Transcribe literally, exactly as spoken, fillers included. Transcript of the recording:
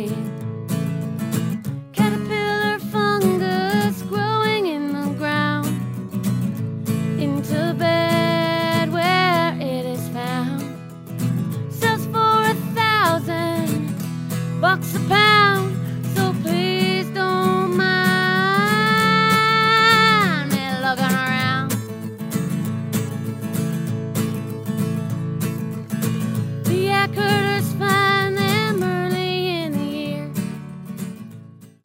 Caterpillar fungus growing in the ground, into bed where it is found. Sells for a thousand bucks a pound.